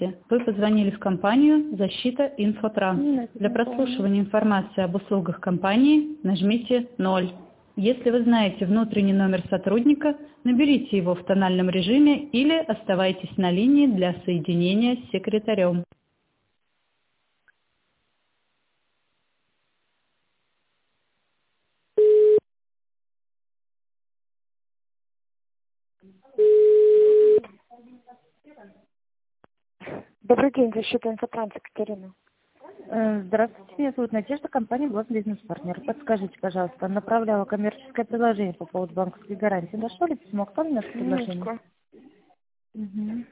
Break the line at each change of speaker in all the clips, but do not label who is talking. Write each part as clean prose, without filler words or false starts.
Здравствуйте. Вы позвонили в компанию «Защита Инфотранс». Для прослушивания информации об услугах компании нажмите 0. Если вы знаете внутренний номер сотрудника, наберите его в тональном режиме или оставайтесь на линии для соединения с секретарем.
Добрый день, защита Инфотранс, Екатерина.
Здравствуйте, меня зовут Надежда, компания «Глаз Бизнес-партнер». Подскажите, пожалуйста, направляла коммерческое предложение по поводу банковской гарантии. Дошло ли письмо? Кто мне наше предложение?
Минутку.
Мгм.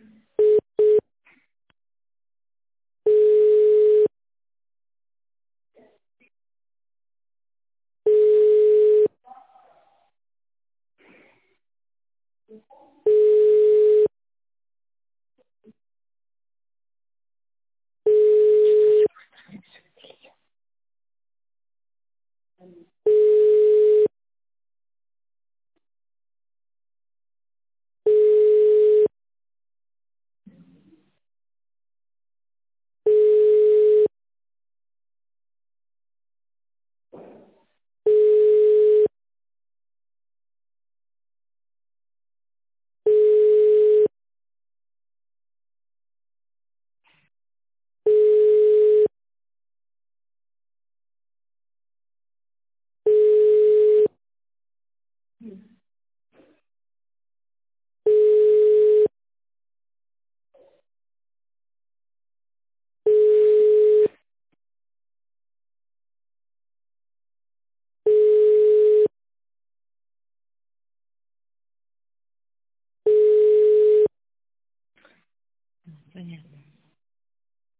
Понятно.